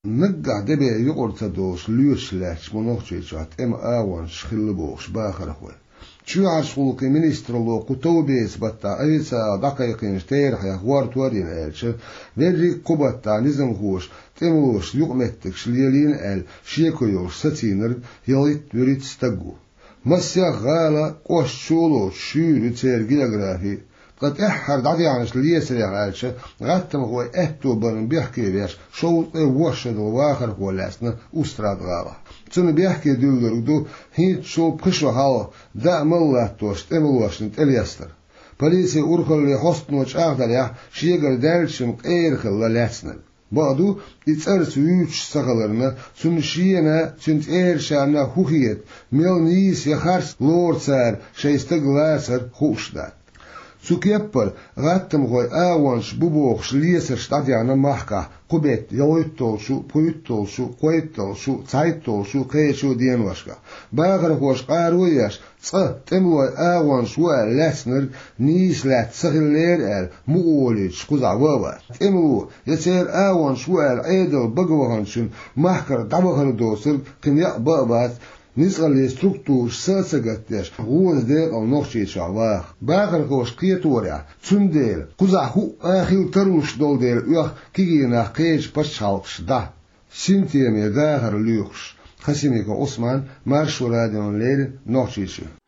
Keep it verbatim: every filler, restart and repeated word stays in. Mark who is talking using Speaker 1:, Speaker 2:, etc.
Speaker 1: نقع دبي يقرتدوش ليش لاش منوخشيشات ام اون شخلبوش باخر خوي شو عشقوك مينستر لو كتوبيس بتا ايسا دقيقين شتير حيا غوار تورين الش ذري قبتا نزم خوش تموش يقمتك شليلين ال شيكويوش ستينر يليت وريت استقو مسيا غالا قوش شولو شيرو تير جيوغرافي قد احر دعدي عنش ليسر يغالش غاتم هو اهتو برن بيحكي بيش شو وشد واخر هو لاسنا استراد غالا تون بيحكي دولر دو هيت شو بخشو هاو دا ملا توشت املوشنت اليستر بليسي اورخل لي حسنوش اغدر يح شيغر دالشم قيرخل لاسنا بعدو يتسرس ويوش سغلرنا تون شينا تنت ايرشانا هوخيت ميل نيس يخارس لورسار شيستغلاسر خوشدات سوكيبر غاتم غوي آوانش بوبوخش ليسر شتاديانا محكا قبيت يويتولشو بويتولشو قويتولشو تايتولشو قيشو دينوشكا باغر غوش قاروياش تصا تملوي آوانش وا لاسنر نيس لات سغلير ال مؤوليش قزع ووات تملو يسير آوانش وا العيدل بقوهانشن محكر دعوهر دوسر قنيا بابات نسأل ستركتور ساسجتش غوز ديل أو نخشي شعواخ باخر خوش قيتوريا تنديل قزع هو آخر تروش دول ديل يخ كيجينا قيش بشالش ده سنتيمي داخر ليوخش خسيميكو عثمان مارشو راديون ليل نخشيشو